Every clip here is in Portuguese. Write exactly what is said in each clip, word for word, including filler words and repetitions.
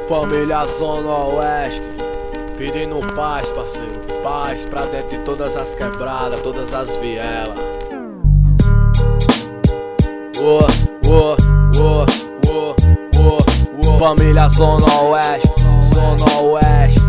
Família Zona Oeste, pedindo paz, parceiro, paz pra dentro de todas as quebradas, todas as vielas. Oh, oh, oh, oh, oh, oh. Família Zona Oeste, Zona Oeste.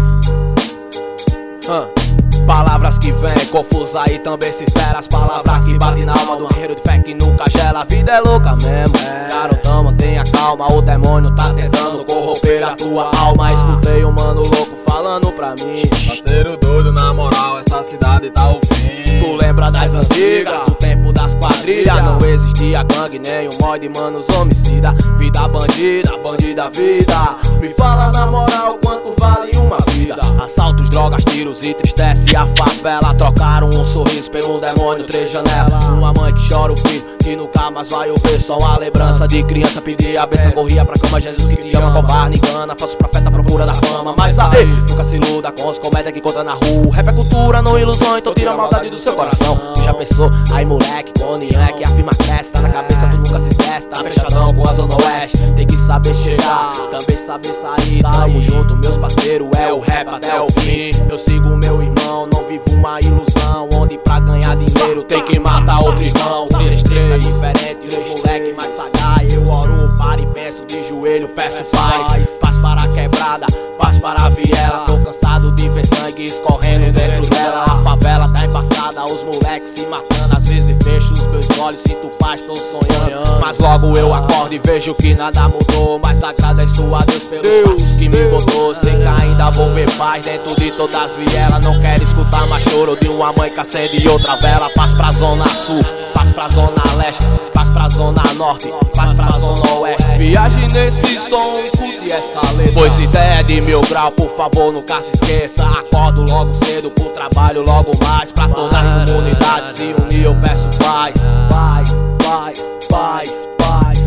uh. Palavras que vêm confusas e também sinceras, palavras que batem na alma do guerreiro de fé que nunca gela. A vida é louca mesmo, garotão, mantenha calma, o demônio tá tentando corromper a tua alma. Escutei um mano louco falando pra mim: parceiro doido, na moral, essa cidade tá o fim. Tu lembra das antigas, do tempo das quadrilhas? Não existia gangue, nem um mod de manos homicida. Vida bandida, bandida vida. Me fala na moral quanto vale uma vida. Assaltos, drogas, tiros e tristece a favela. Trocaram um sorriso pelo demônio, três janelas. Uma mãe que chora o filho que nunca mais vai ouvir. Só uma lembrança de criança, pedia a benção, corria pra cama. Jesus que te ama, covarde, engana, falso profeta à procura da fama. Mas aí, nunca se iluda com os comédia que conta na rua. Rap é cultura, não ilusão, então tira a maldade do seu coração. Tu já pensou? Aí moleque, coniaque, a firma cresce, tá na cabeça, tu nunca se esquece. Tá fechadão com a Zona Oeste, tem que saber chegar, também saber sair. Tamo junto, meus parceiros, é o rap até o fim. Eu sigo meu irmão, não vivo uma ilusão, onde pra ganhar dinheiro tem que matar outro irmão. Três, três, é diferente, três moleque mais sagaz. Eu oro, paro e penso, de joelho peço paz. Paz para a quebrada, paz para a viela. Tô cansado de ver sangue escorrendo dentro dela. A favela tá embaçada, os moleques se matando. Às vezes fecho os meus olhos, sinto paz, tô sonhando. Mas logo eu acordo e vejo que nada mudou. Mas agradeço a Deus pelos passos que me botou. Sei que ainda vou ver paz dentro de todas as vielas. Não quero escutar mais choro de uma mãe que acende outra vela. Paz pra Zona Sul, paz pra Zona Leste, paz pra Zona Norte, paz pra Zona Oeste. Viagem nesse som, escute essa letra. Pois ideia de mil grau, por favor nunca se esqueça. Acordo logo cedo pro trabalho logo mais. Pra todas as comunidades se unir eu peço paz. Paz, paz, paz, paz.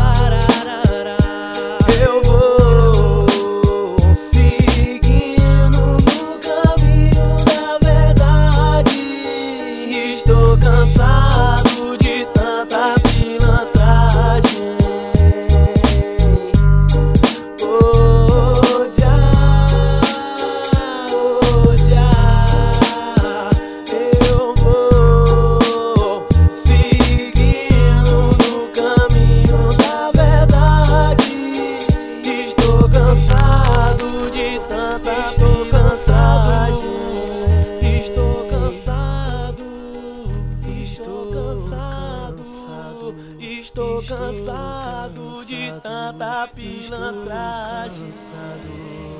Eu vou seguindo no caminho da verdade. Estou cansado de tanta pilantragem. Oh, já, oh, já. Eu vou seguindo no caminho da verdade. Estou cansado de tanta pilantragem. Estou cansado, estou cansado, estou cansado de tanta pilantragem.